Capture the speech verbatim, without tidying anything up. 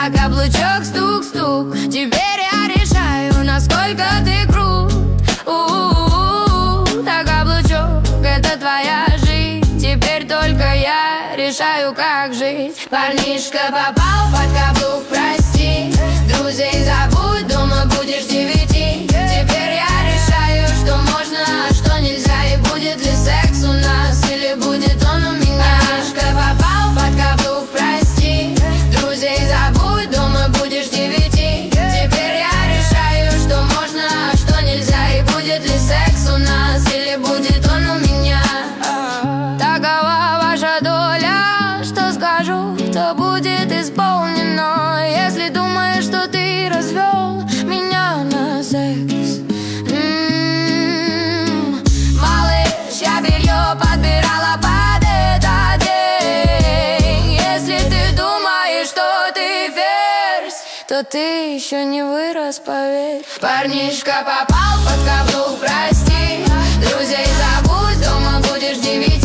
а каблучок стук-стук. Теперь я решаю, насколько ты крут. У-у-у-у, так каблучок, это твоя жизнь. Теперь только я решаю, как жить. Парнишка попал под каблук, прости. Друзей забудь, дома будешь девяти. Теперь я решаю, что можно, а что нельзя. И будет ли секс у нас, или будет он у меня. Парнишка попал под каблук, прости. Друзей забудь, дома будешь девяти. Теперь я решаю, что можно, а что нельзя. И будет ли секс у нас, или будет он у меня. Такова ваша доля, что скажу, то будет исполнено. Если думаешь, что ты развел меня на секс, м-м-м. Малыш, я белье подбирала под этот день. Если ты думаешь, что ты ферзь, то ты еще не вырос, поверь. Парнишка попал под каблук, прости. Друзей забудь, дома будешь девять.